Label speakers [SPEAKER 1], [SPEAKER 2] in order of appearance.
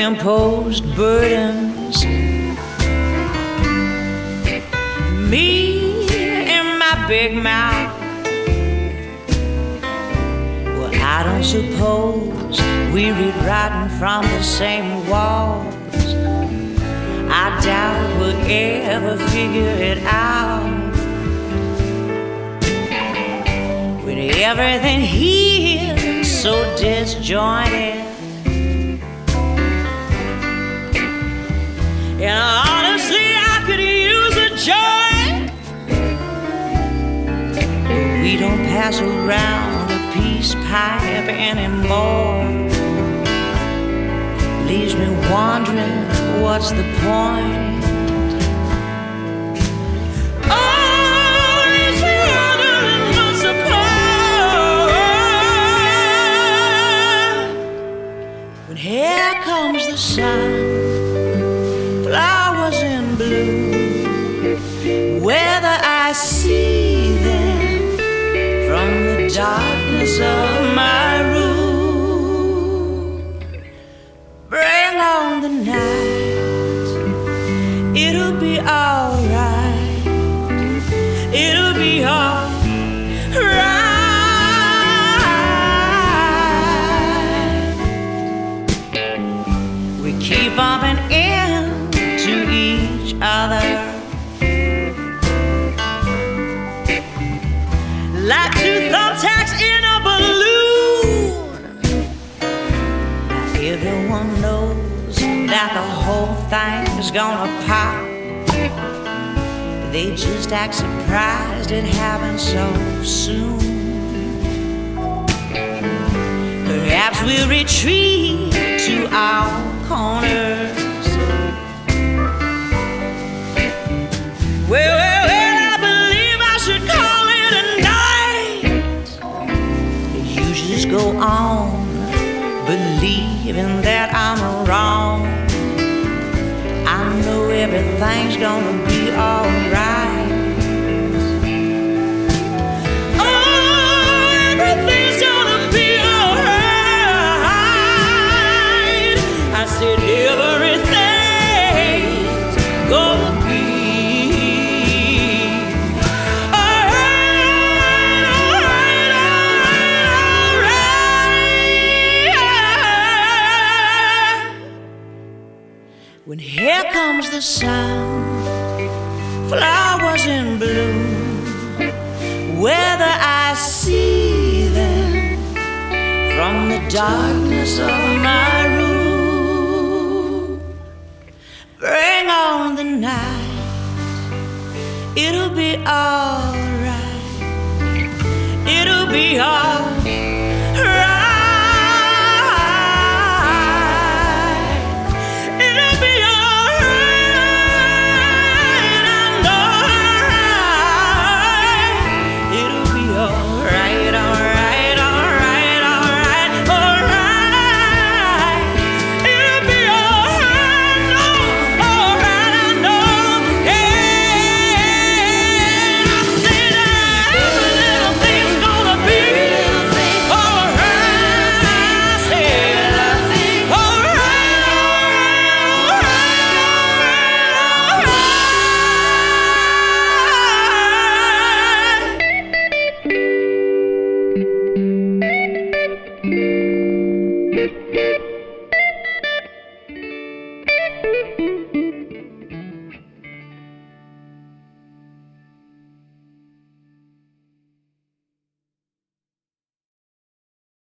[SPEAKER 1] self-imposed burdens. Me and my big mouth. Well, I don't suppose we read writing from the same walls. I doubt we'll ever figure it out. With everything here so disjointed, and honestly I could use a joint. But we don't pass around a peace pipe anymore. Leaves me wondering, what's the point? Here comes the sun, flowers in bloom, whether I see them from the darkness of my room. Bring on the night, it'll be alright, it'll be alright. Keep bumping into each other like two thumbtacks in a balloon. Now everyone knows that the whole thing is gonna pop. They just act surprised it happened so soon. Perhaps we'll retreat to our corners. Well, I believe I should call it a night. You just go on believing that I'm wrong. I know everything's gonna be alright. Oh, everything's gonna be alright. I said everything's gonna be alright, alright. When here comes the sun, flowers in bloom, whether I see them from the darkness of my room. Bring on the night, it'll be alright, it'll be alright.
[SPEAKER 2] Thank you.